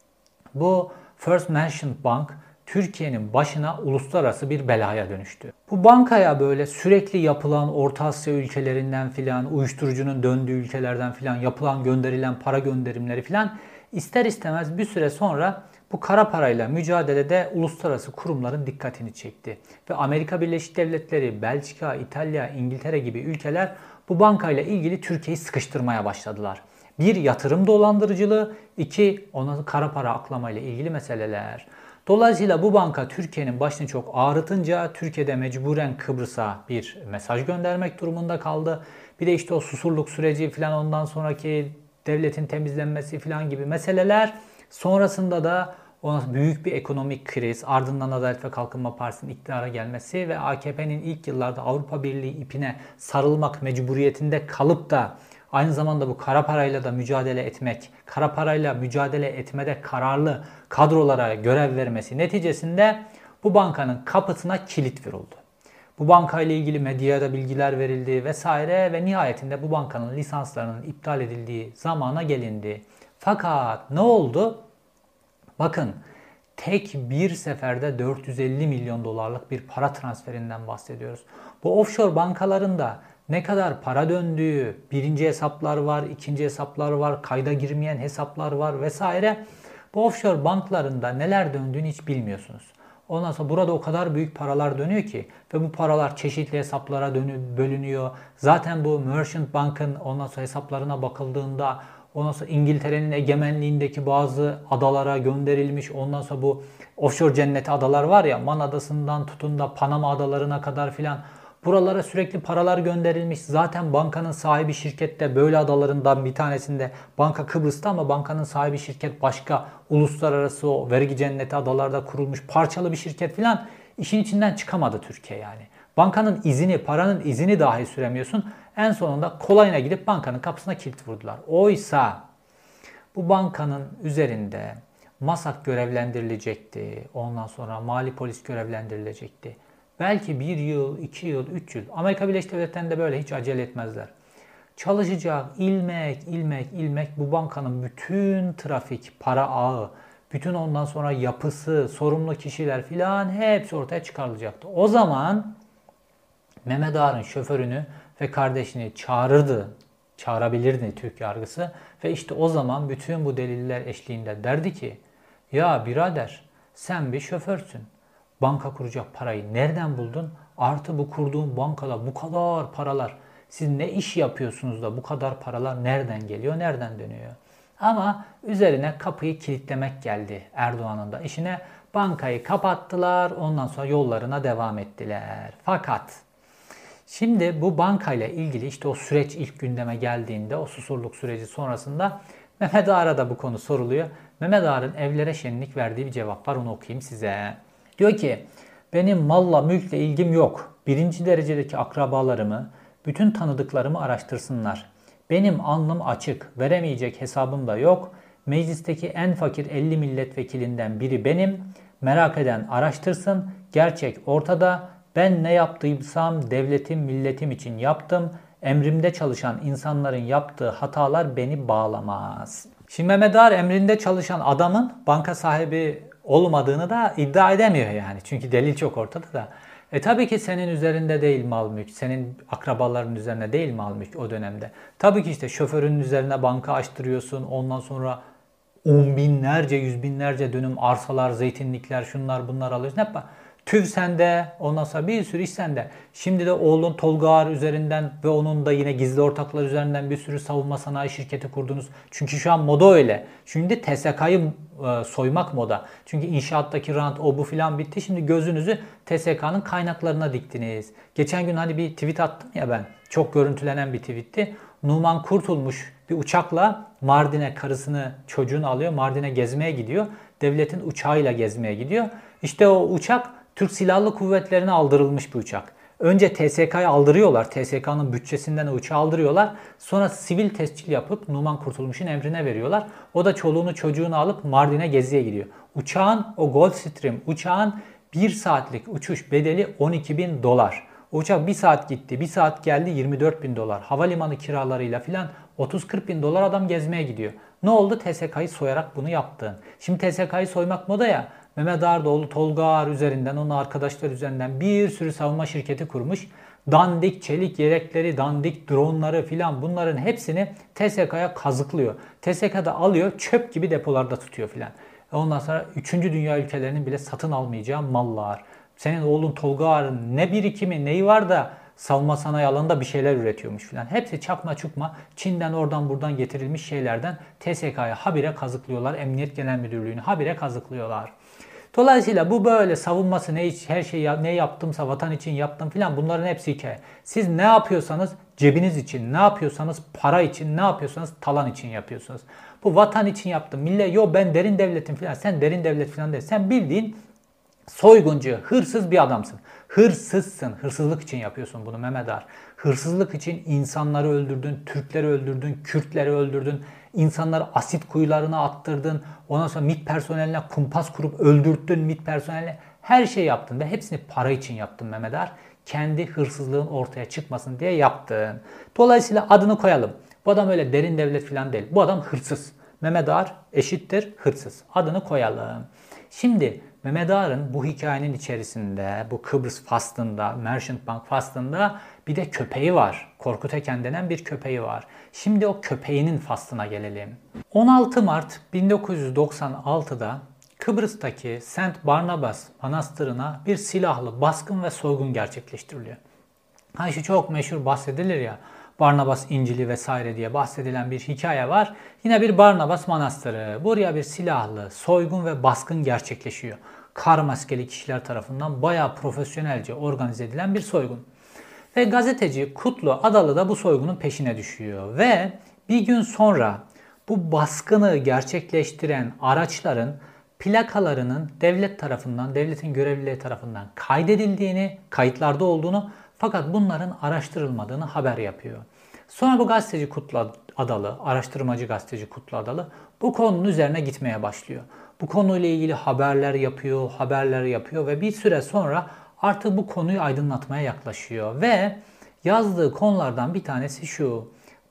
Bu First Merchant Bank Türkiye'nin başına uluslararası bir belaya dönüştü. Bu bankaya böyle sürekli yapılan Orta Asya ülkelerinden filan, uyuşturucunun döndüğü ülkelerden filan yapılan gönderilen para gönderimleri filan ister istemez bir süre sonra bu kara parayla mücadelede uluslararası kurumların dikkatini çekti. Ve Amerika Birleşik Devletleri, Belçika, İtalya, İngiltere gibi ülkeler bu bankayla ilgili Türkiye'yi sıkıştırmaya başladılar. Bir, yatırım dolandırıcılığı, iki, ona kara para aklamayla ilgili meseleler. Dolayısıyla bu banka Türkiye'nin başını çok ağrıtınca Türkiye'de mecburen Kıbrıs'a bir mesaj göndermek durumunda kaldı. Bir de işte o Susurluk süreci falan ondan sonraki devletin temizlenmesi falan gibi meseleler. Sonrasında da ona büyük bir ekonomik kriz, ardından Adalet ve Kalkınma Partisi'nin iktidara gelmesi ve AKP'nin ilk yıllarda Avrupa Birliği ipine sarılmak mecburiyetinde kalıp da aynı zamanda bu kara parayla da mücadele etmek, kara parayla mücadele etmede kararlı kadrolara görev vermesi neticesinde bu bankanın kapısına kilit vuruldu. Bu bankayla ilgili medyaya bilgiler verildi vesaire ve nihayetinde bu bankanın lisanslarının iptal edildiği zamana gelindi. Fakat ne oldu? Bakın tek bir seferde 450 milyon dolarlık bir para transferinden bahsediyoruz. Bu offshore bankalarında ne kadar para döndüğü, birinci hesaplar var, ikinci hesaplar var, kayda girmeyen hesaplar var vesaire. Bu offshore banklarında neler döndüğünü hiç bilmiyorsunuz. Ondan sonra burada o kadar büyük paralar dönüyor ki ve bu paralar çeşitli hesaplara bölünüyor. Zaten bu Merchant Bank'ın ondan sonra hesaplarına bakıldığında ondan sonra İngiltere'nin egemenliğindeki bazı adalara gönderilmiş. Ondan sonra bu offshore cenneti adalar var ya, Man Adası'ndan tutun da Panama adalarına kadar filan. Buralara sürekli paralar gönderilmiş. Zaten bankanın sahibi şirkette böyle adalarından bir tanesinde, banka Kıbrıs'ta ama bankanın sahibi şirket başka uluslararası o vergi cenneti adalarda kurulmuş parçalı bir şirket filan, işin içinden çıkamadı Türkiye yani. Bankanın izini, paranın izini dahi süremiyorsun. En sonunda kolayına gidip bankanın kapısına kilit vurdular. Oysa bu bankanın üzerinde MASAK görevlendirilecekti. Ondan sonra mali polis görevlendirilecekti. Belki 1 yıl, 2 yıl, 3 yıl. Amerika Birleşik Devletleri'nde böyle hiç acele etmezler. Çalışacak ilmek bu bankanın bütün trafik, para ağı, bütün ondan sonra yapısı, sorumlu kişiler filan hepsi ortaya çıkarılacaktı. O zaman Mehmet Ağar'ın şoförünü ve kardeşini çağırabilirdi Türk yargısı ve işte o zaman bütün bu deliller eşliğinde derdi ki ya birader sen bir şoförsün. Banka kuracak parayı nereden buldun? Artı bu kurduğun bankada bu kadar paralar. Siz ne iş yapıyorsunuz da bu kadar paralar nereden geliyor, nereden dönüyor? Ama üzerine kapıyı kilitlemek geldi Erdoğan'ın da işine. Bankayı kapattılar, ondan sonra yollarına devam ettiler. Fakat şimdi bu bankayla ilgili işte o süreç ilk gündeme geldiğinde, o Susurluk süreci sonrasında Mehmet Ağar'a da bu konu soruluyor. Mehmet Ağar'ın evlere şenlik verdiği bir cevap var, onu okuyayım size. Diyor ki benim malla mülkle ilgim yok. Birinci derecedeki akrabalarımı, bütün tanıdıklarımı araştırsınlar. Benim alnım açık, veremeyecek hesabım da yok. Meclisteki en fakir 50 milletvekilinden biri benim. Merak eden araştırsın. Gerçek ortada. Ben ne yaptıysam devletim, milletim için yaptım. Emrimde çalışan insanların yaptığı hatalar beni bağlamaz. Şimdi Mehmet Ağar emrinde çalışan adamın banka sahibi olmadığını da iddia edemiyor yani. Çünkü delil çok ortada da. Tabii ki senin üzerinde değil mal mülk. Senin akrabaların üzerine değil mal mülk o dönemde. Tabii ki işte şoförünün üzerine banka açtırıyorsun. Ondan sonra on binlerce, yüz binlerce dönüm arsalar, zeytinlikler, şunlar bunlar alıyorsun. Hep TÜV sende, ondan sonra bir sürü iş sende. Şimdi de oğlun Tolga Ağar üzerinden ve onun da yine gizli ortaklar üzerinden bir sürü savunma sanayi şirketi kurdunuz. Çünkü şu an moda öyle. Şimdi TSK'yı soymak moda. Çünkü inşaattaki rant o bu filan bitti. Şimdi gözünüzü TSK'nın kaynaklarına diktiniz. Geçen gün hani bir tweet attım ya ben. Çok görüntülenen bir tweetti. Numan Kurtulmuş bir uçakla Mardin'e karısını çocuğunu alıyor. Mardin'e gezmeye gidiyor. Devletin uçağıyla gezmeye gidiyor. İşte o uçak Türk Silahlı Kuvvetleri'ne aldırılmış bir uçak. Önce TSK'ya aldırıyorlar. TSK'nın bütçesinden o uçağı aldırıyorlar. Sonra sivil tescil yapıp Numan Kurtulmuş'un emrine veriyorlar. O da çoluğunu çocuğunu alıp Mardin'e geziye gidiyor. Uçağın, o Gulfstream uçağın 1 saatlik uçuş bedeli 12.000 dolar. O uçak 1 saat gitti, 1 saat geldi 24.000 dolar. Havalimanı kiralarıyla filan 30-40 bin dolar adam gezmeye gidiyor. Ne oldu? TSK'yı soyarak bunu yaptın. Şimdi TSK'yı soymak moda ya. Mehmet Ağar Tolga Ağar üzerinden, onun arkadaşlar üzerinden bir sürü savunma şirketi kurmuş. Dandik çelik yelekleri, dandik dronları filan bunların hepsini TSK'ya kazıklıyor. TSK da alıyor çöp gibi depolarda tutuyor filan. Ondan sonra 3. dünya ülkelerinin bile satın almayacağı mallar. Senin oğlun Tolga Ağar'ın ne birikimi neyi var da savunma sanayi alanında bir şeyler üretiyormuş filan. Hepsi çakma çukma Çin'den oradan buradan getirilmiş şeylerden TSK'ya habire kazıklıyorlar. Emniyet Genel Müdürlüğü'nü habire kazıklıyorlar. Dolayısıyla bu böyle savunması her şeyi ne yaptımsa vatan için yaptım filan bunların hepsi hikaye. Siz ne yapıyorsanız cebiniz için, ne yapıyorsanız para için, ne yapıyorsanız talan için yapıyorsunuz. Bu vatan için yaptım. Millet yo ben derin devletim filan. Sen derin devlet filan değil. Sen bildiğin soyguncu, hırsız bir adamsın. Hırsızsın. Hırsızlık için yapıyorsun bunu Mehmet Ağar. Hırsızlık için insanları öldürdün, Türkleri öldürdün, Kürtleri öldürdün. İnsanları asit kuyularına attırdın. Ondan sonra MİT personeline kumpas kurup öldürttün MİT personeline. Her şey yaptın ve hepsini para için yaptın Mehmet Ağar. Kendi hırsızlığın ortaya çıkmasın diye yaptın. Dolayısıyla adını koyalım. Bu adam öyle derin devlet falan değil. Bu adam hırsız. Mehmet Ağar eşittir hırsız. Adını koyalım. Şimdi Mehmet Ağar'ın bu hikayenin içerisinde, bu Kıbrıs faslında, Merchant Bank faslında bir de köpeği var. Korkut Eken denen bir köpeği var. Şimdi o köpeğinin faslına gelelim. 16 Mart 1996'da Kıbrıs'taki Saint Barnabas Manastırı'na bir silahlı baskın ve soygun gerçekleştiriliyor. Hani şu çok meşhur bahsedilir ya, Barnabas İncil'i vesaire diye bahsedilen bir hikaye var. Yine bir Barnabas Manastırı. Buraya bir silahlı soygun ve baskın gerçekleşiyor. Kar maskeli kişiler tarafından bayağı profesyonelce organize edilen bir soygun. Ve gazeteci Kutlu Adalı da bu soygunun peşine düşüyor. Ve bir gün sonra bu baskını gerçekleştiren araçların plakalarının devlet tarafından, devletin görevlileri tarafından kaydedildiğini, kayıtlarda olduğunu, fakat bunların araştırılmadığını haber yapıyor. Sonra bu gazeteci Kutlu Adalı, araştırmacı gazeteci Kutlu Adalı bu konunun üzerine gitmeye başlıyor. Bu konuyla ilgili haberler yapıyor ve bir süre sonra artık bu konuyu aydınlatmaya yaklaşıyor. Ve yazdığı konulardan bir tanesi şu: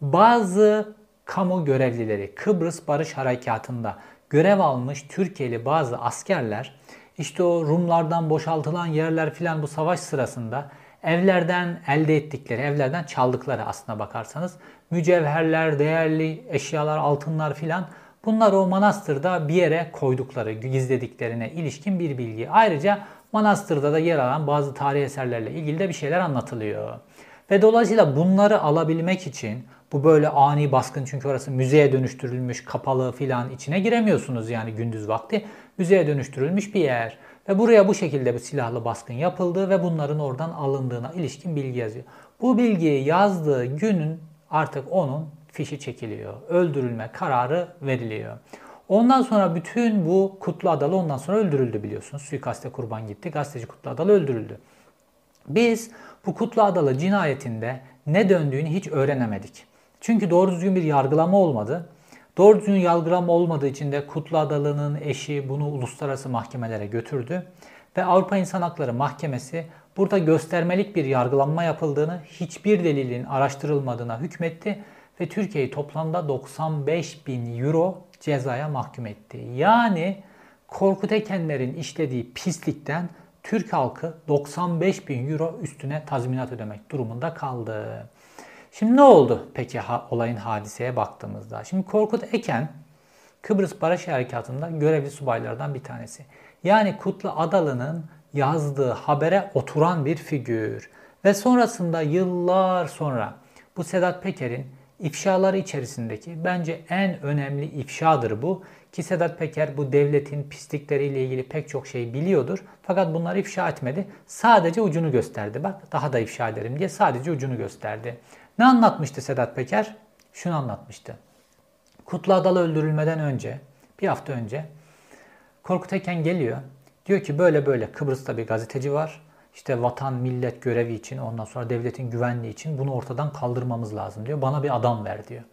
bazı kamu görevlileri, Kıbrıs Barış Harekatı'nda görev almış Türkiye'li bazı askerler, işte o Rumlardan boşaltılan yerler filan bu savaş sırasında evlerden elde ettikleri, evlerden çaldıkları, aslına bakarsanız mücevherler, değerli eşyalar, altınlar filan, bunlar o manastırda bir yere koydukları, gizlediklerine ilişkin bir bilgi. Ayrıca manastırda da yer alan bazı tarihi eserlerle ilgili de bir şeyler anlatılıyor. Ve dolayısıyla bunları alabilmek için, bu böyle ani baskın, çünkü orası müzeye dönüştürülmüş, kapalı filan, içine giremiyorsunuz yani gündüz vakti. Müzeye dönüştürülmüş bir yer. Ve buraya bu şekilde bir silahlı baskın yapıldı ve bunların oradan alındığına ilişkin bilgi yazıyor. Bu bilgiyi yazdığı günün artık onun fişi çekiliyor. Öldürülme kararı veriliyor. Ondan sonra bütün bu Kutlu Adalı ondan sonra öldürüldü biliyorsunuz. Suikaste kurban gitti. Gazeteci Kutlu Adalı öldürüldü. Biz bu Kutlu Adalı cinayetinde ne döndüğünü hiç öğrenemedik. Çünkü doğru düzgün bir yargılama olmadı. Doğru düzgün yargılama olmadığı için de Kutlu Adalı'nın eşi bunu uluslararası mahkemelere götürdü. Ve Avrupa İnsan Hakları Mahkemesi burada göstermelik bir yargılanma yapıldığını, hiçbir delilin araştırılmadığına hükmetti ve Türkiye'yi toplamda 95.000 euro cezaya mahkum etti. Yani Korkut Ekenler'in işlediği pislikten Türk halkı 95.000 euro üstüne tazminat ödemek durumunda kaldı. Şimdi ne oldu peki olayın hadiseye baktığımızda? Şimdi Korkut Eken Kıbrıs Barış Harekatı'nda görevli subaylardan bir tanesi. Yani Kutlu Adalı'nın yazdığı habere oturan bir figür. Ve sonrasında yıllar sonra bu Sedat Peker'in ifşaları içerisindeki bence en önemli ifşadır bu. Ki Sedat Peker bu devletin pislikleriyle ilgili pek çok şey biliyordur. Fakat bunları ifşa etmedi. Sadece ucunu gösterdi. Bak daha da ifşa ederim diye sadece ucunu gösterdi. Ne anlatmıştı Sedat Peker? Şunu anlatmıştı. Kutlu Adalı öldürülmeden önce, bir hafta önce Korkut Eken geliyor. Diyor ki böyle böyle Kıbrıs'ta bir gazeteci var. İşte vatan, millet görevi için, ondan sonra devletin güvenliği için bunu ortadan kaldırmamız lazım diyor. Bana bir adam ver diyor.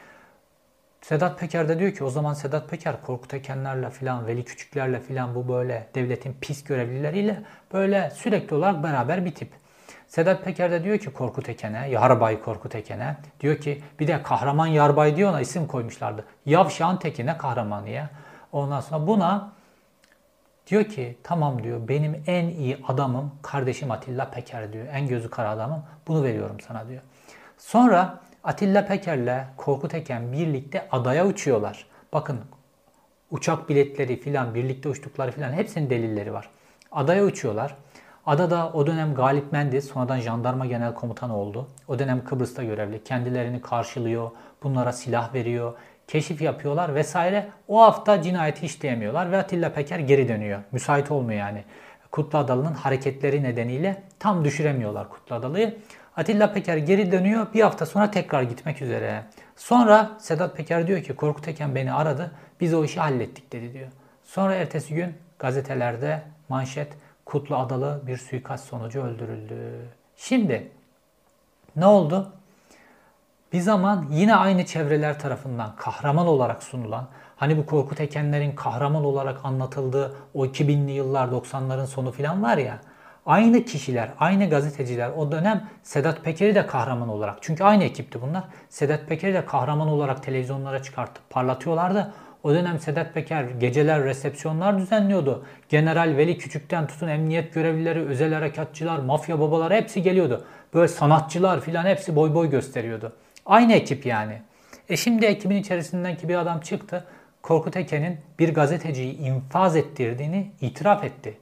Sedat Peker de diyor ki, o zaman Sedat Peker Korkut Ekenlerle filan, Veli Küçüklerle filan, bu böyle devletin pis görevlileriyle böyle sürekli olarak beraber bir tip. Sedat Peker de diyor ki Korkut Eken'e, Yarbay Korkut Eken'e, diyor ki bir de Kahraman Yarbay diyor, ona isim koymuşlardı. Yavşağın tekine kahramanı ya. Ondan sonra buna diyor ki tamam diyor, benim en iyi adamım kardeşim Atilla Peker diyor. En gözü kara adamım, bunu veriyorum sana diyor. Sonra Atilla Peker'le Korkut Eken birlikte adaya uçuyorlar. Bakın uçak biletleri filan, birlikte uçtukları filan, hepsinin delilleri var. Adaya uçuyorlar. Adada o dönem Galip Mendiz sonradan jandarma genel komutanı oldu. O dönem Kıbrıs'ta görevli. Kendilerini karşılıyor, bunlara silah veriyor, keşif yapıyorlar vesaire. O hafta cinayeti işleyemiyorlar ve Atilla Peker geri dönüyor. Müsait olmuyor yani. Kutlu Adalı'nın hareketleri nedeniyle tam düşüremiyorlar Kutlu Adalı'yı. Atilla Peker geri dönüyor. Bir hafta sonra tekrar gitmek üzere. Sonra Sedat Peker diyor ki Korkut Eken beni aradı. Biz o işi hallettik dedi diyor. Sonra ertesi gün gazetelerde manşet, Kutlu Adalı bir suikast sonucu öldürüldü. Şimdi ne oldu? Bir zaman yine aynı çevreler tarafından kahraman olarak sunulan, hani bu Korkut Ekenler'in kahraman olarak anlatıldığı o 2000'li yıllar 90'ların sonu falan var ya, aynı kişiler, aynı gazeteciler o dönem Sedat Peker'i de kahraman olarak, çünkü aynı ekipti bunlar, Sedat Peker'i de kahraman olarak televizyonlara çıkartıp parlatıyorlardı. O dönem Sedat Peker geceler resepsiyonlar düzenliyordu. General Veli Küçük'ten tutun emniyet görevlileri, özel harekatçılar, mafya babaları hepsi geliyordu. Böyle sanatçılar filan hepsi boy boy gösteriyordu. Aynı ekip yani. Şimdi ekibin içerisinden ki bir adam çıktı. Korkut Eken'in bir gazeteciyi infaz ettirdiğini itiraf etti.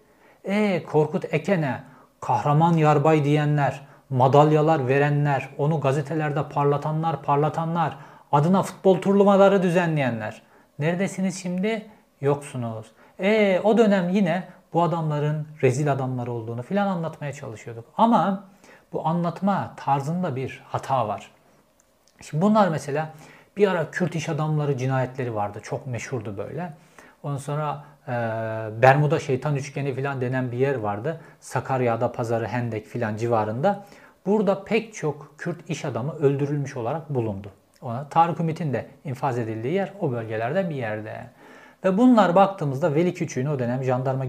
Korkut Eken'e kahraman yarbay diyenler, madalyalar verenler, onu gazetelerde parlatanlar, adına futbol turnuvaları düzenleyenler. Neredesiniz şimdi? Yoksunuz. O dönem yine bu adamların rezil adamlar olduğunu filan anlatmaya çalışıyorduk. Ama bu anlatma tarzında bir hata var. Şimdi bunlar mesela bir ara Kürt iş adamları cinayetleri vardı. Çok meşhurdu böyle. Ondan sonra Bermuda Şeytan Üçgeni filan denen bir yer vardı. Sakarya'da Pazarı, Hendek filan civarında. Burada pek çok Kürt iş adamı öldürülmüş olarak bulundu. Tarık Ümit'in de infaz edildiği yer o bölgelerde bir yerde. Ve bunlar baktığımızda Veli Küçük'ün o dönem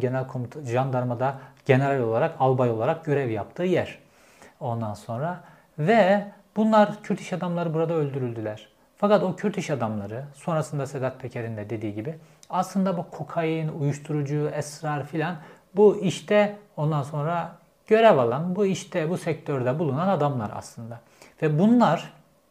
jandarmada general olarak, albay olarak görev yaptığı yer. Ondan sonra ve bunlar Kürt iş adamları burada öldürüldüler. Fakat o Kürt iş adamları sonrasında Sedat Peker'in de dediği gibi aslında bu kokain, uyuşturucu, esrar filan bu işte ondan sonra görev alan, bu işte bu sektörde bulunan adamlar aslında. Ve bunlar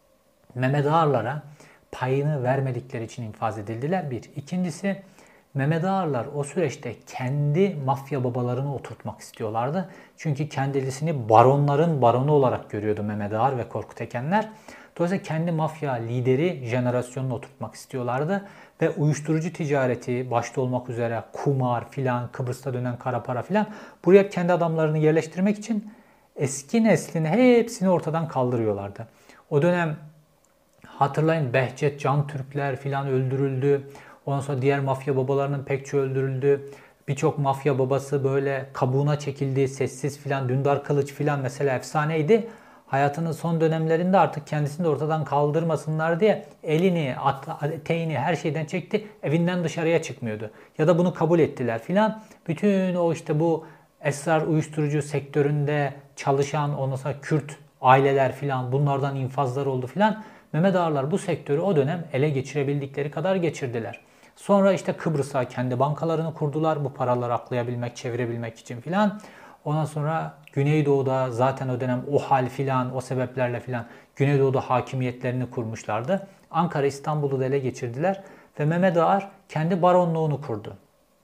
Mehmet Ağarlar'a payını vermedikleri için infaz edildiler. Bir. İkincisi Mehmet Ağarlar o süreçte kendi mafya babalarını oturtmak istiyorlardı. Çünkü kendisini baronların baronu olarak görüyordu Mehmet Ağar ve Korkut Ekenler. Dolayısıyla kendi mafya lideri jenerasyonunu oturtmak istiyorlardı. Ve uyuşturucu ticareti başta olmak üzere kumar filan, Kıbrıs'ta dönen kara para filan buraya kendi adamlarını yerleştirmek için eski neslin hepsini ortadan kaldırıyorlardı. O dönem hatırlayın Behçet Can Türkler filan öldürüldü. Ondan sonra diğer mafya babalarının pek çoğu öldürüldü. Birçok mafya babası böyle kabuğuna çekildi, sessiz filan. Dündar Kılıç filan mesela efsaneydi. Hayatının son dönemlerinde artık kendisini de ortadan kaldırmasınlar diye elini, eteğini her şeyden çekti. Evinden dışarıya çıkmıyordu. Ya da bunu kabul ettiler filan. Bütün o işte bu esrar uyuşturucu sektöründe çalışan ondan sonra Kürt aileler filan bunlardan infazlar oldu filan. Mehmet Ağarlar bu sektörü o dönem ele geçirebildikleri kadar geçirdiler. Sonra işte Kıbrıs'a kendi bankalarını kurdular bu paraları aklayabilmek, çevirebilmek için filan. Ondan sonra Güneydoğu'da zaten o dönem OHAL filan o sebeplerle filan Güneydoğu'da hakimiyetlerini kurmuşlardı. Ankara, İstanbul'u da ele geçirdiler ve Mehmet Ağar kendi baronluğunu kurdu.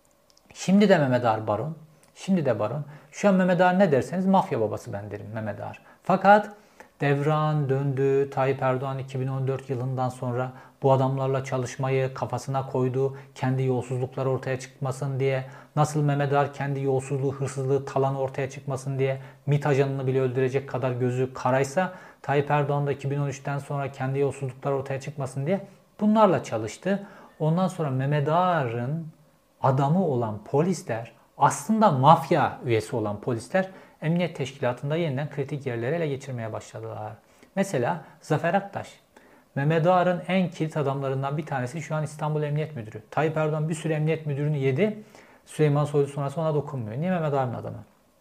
Şimdi de Mehmet Ağar baron. Şimdi de baron. Şu an Mehmet Ağar ne derseniz mafya babası ben derim Mehmet Ağar. Fakat devran döndü. Tayyip Erdoğan 2014 yılından sonra bu adamlarla çalışmayı kafasına koydu. Kendi yolsuzluklar ortaya çıkmasın diye. Nasıl Mehmet Ağar kendi yolsuzluğu, hırsızlığı, talanı ortaya çıkmasın diye MİT ajanını bile öldürecek kadar gözü karaysa Tayyip Erdoğan da 2013'ten sonra kendi yolsuzluklar ortaya çıkmasın diye bunlarla çalıştı. Ondan sonra Mehmet Ağar'ın adamı olan polisler aslında mafya üyesi olan polisler Emniyet Teşkilatı'nda yeniden kritik yerleri ele geçirmeye başladılar. Mesela Zafer Aktaş. Mehmet Ağar'ın en kilit adamlarından bir tanesi şu an İstanbul Emniyet Müdürü. Tayyip Erdoğan bir sürü emniyet müdürünü yedi. Süleyman Soylu sonrası ona dokunmuyor. Niye Mehmet Ağar'ın adamı?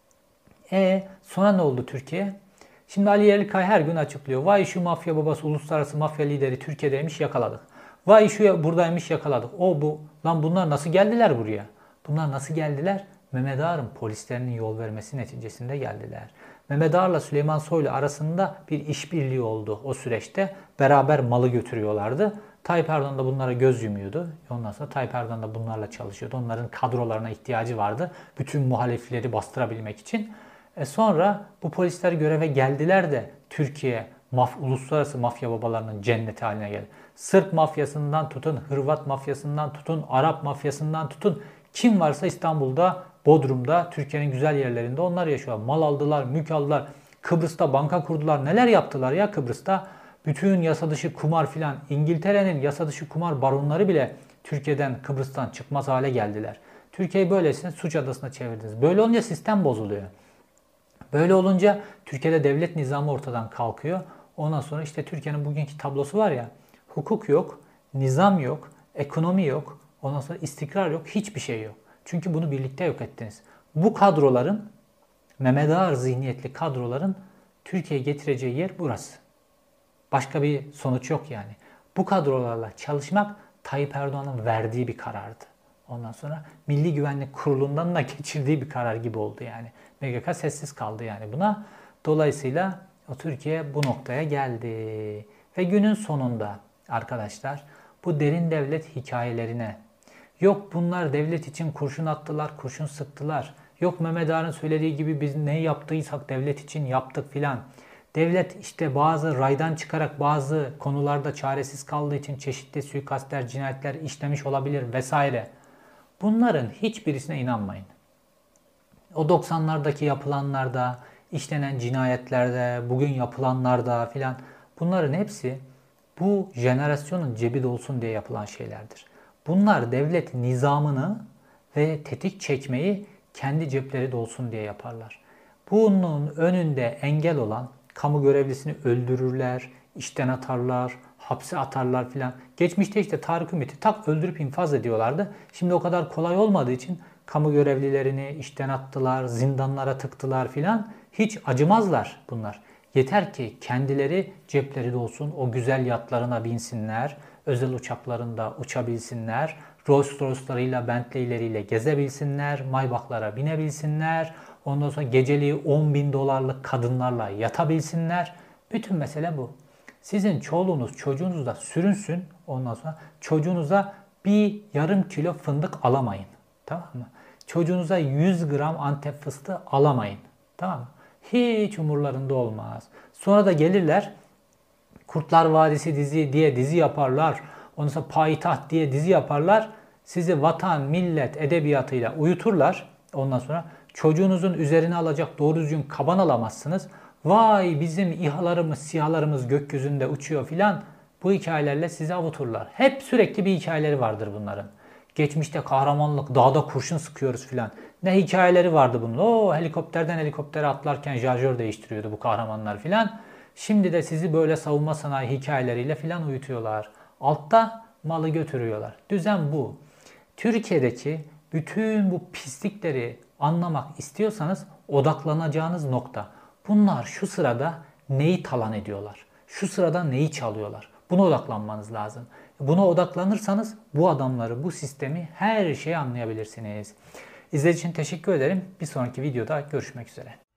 Sonra ne oldu Türkiye? Şimdi Ali Yerlikaya her gün açıklıyor. Vay şu mafya babası, uluslararası mafya lideri Türkiye'deymiş yakaladık. Vay şu buradaymış yakaladık. O bu. Lan bunlar nasıl geldiler buraya? Bunlar nasıl geldiler? Mehmet Ağar'ın polislerinin yol vermesi neticesinde geldiler. Mehmet Ağar'la Süleyman Soylu arasında bir işbirliği oldu o süreçte. Beraber malı götürüyorlardı. Tayyip Erdoğan da bunlara göz yumuyordu. Ondan sonra Tayyip Erdoğan da bunlarla çalışıyordu. Onların kadrolarına ihtiyacı vardı. Bütün muhalifleri bastırabilmek için. Sonra bu polisler göreve geldiler de Türkiye uluslararası mafya babalarının cenneti haline geldi. Sırp mafyasından tutun, Hırvat mafyasından tutun, Arap mafyasından tutun. Kim varsa İstanbul'da, Bodrum'da, Türkiye'nin güzel yerlerinde onlar yaşıyorlar. Mal aldılar, mülk aldılar. Kıbrıs'ta banka kurdular. Neler yaptılar ya Kıbrıs'ta? Bütün yasa dışı kumar filan. İngiltere'nin yasa dışı kumar baronları bile Türkiye'den, Kıbrıs'tan çıkmaz hale geldiler. Türkiye'yi böylesine suç adasına çevirdiniz. Böyle olunca sistem bozuluyor. Böyle olunca Türkiye'de devlet nizamı ortadan kalkıyor. Ondan sonra işte Türkiye'nin bugünkü tablosu var ya, hukuk yok, nizam yok, ekonomi yok, ondan sonra istikrar yok, hiçbir şey yok. Çünkü bunu birlikte yok ettiniz. Bu kadroların, Mehmet Ağar zihniyetli kadroların Türkiye'ye getireceği yer burası. Başka bir sonuç yok yani. Bu kadrolarla çalışmak Tayyip Erdoğan'ın verdiği bir karardı. Ondan sonra Milli Güvenlik Kurulu'ndan da geçirdiği bir karar gibi oldu yani. MGK sessiz kaldı yani buna. Dolayısıyla o Türkiye bu noktaya geldi. Ve günün sonunda arkadaşlar bu derin devlet hikayelerine, yok bunlar devlet için kurşun attılar, kurşun sıktılar, yok Mehmet Ağar'ın söylediği gibi biz ne yaptıysak devlet için yaptık filan. Devlet işte bazı raydan çıkarak bazı konularda çaresiz kaldığı için çeşitli suikastler, cinayetler işlemiş olabilir vesaire. Bunların hiçbirisine inanmayın. O 90'lardaki yapılanlarda, işlenen cinayetlerde, bugün yapılanlarda filan bunların hepsi bu jenerasyonun cebi dolsun diye yapılan şeylerdir. Bunlar devlet nizamını ve tetik çekmeyi kendi cepleri dolsun diye yaparlar. Bunun önünde engel olan kamu görevlisini öldürürler, işten atarlar, hapse atarlar filan. Geçmişte işte Tarık Ümit'i tak öldürüp infaz ediyorlardı. Şimdi o kadar kolay olmadığı için kamu görevlilerini işten attılar, zindanlara tıktılar filan. Hiç acımazlar bunlar. Yeter ki kendileri cepleri dolsun, o güzel yatlarına binsinler, özel uçaklarında uçabilsinler, Rolls Royce'larıyla, Bentley'leriyle gezebilsinler, Maybach'lara binebilsinler, ondan sonra geceliği 10.000 dolarlık kadınlarla yatabilsinler. Bütün mesele bu. Sizin çoluğunuz, çocuğunuz da sürünsün, ondan sonra çocuğunuza bir yarım kilo fındık alamayın. Tamam mı? Çocuğunuza 100 gram Antep fıstığı alamayın. Tamam mı? Hiç umurlarında olmaz. Sonra da gelirler Kurtlar Vadisi dizi diye dizi yaparlar. Ondan sonra Payitaht diye dizi yaparlar. Sizi vatan, millet edebiyatıyla uyuturlar. Ondan sonra çocuğunuzun üzerine alacak doğru düzgün kaban alamazsınız. Vay bizim İHA'larımız, SİHA'larımız gökyüzünde uçuyor filan. Bu hikayelerle sizi avuturlar. Hep sürekli bir hikayeleri vardır bunların. Geçmişte kahramanlık, dağda kurşun sıkıyoruz filan. Ne hikayeleri vardı bunun. O helikopterden helikoptere atlarken şarjör değiştiriyordu bu kahramanlar filan. Şimdi de sizi böyle savunma sanayi hikayeleriyle filan uyutuyorlar. Altta malı götürüyorlar. Düzen bu. Türkiye'deki bütün bu pislikleri anlamak istiyorsanız odaklanacağınız nokta. Bunlar şu sırada neyi talan ediyorlar? Şu sırada neyi çalıyorlar? Buna odaklanmanız lazım. Buna odaklanırsanız bu adamları, bu sistemi, her şeyi anlayabilirsiniz. İzlediğiniz için teşekkür ederim. Bir sonraki videoda görüşmek üzere.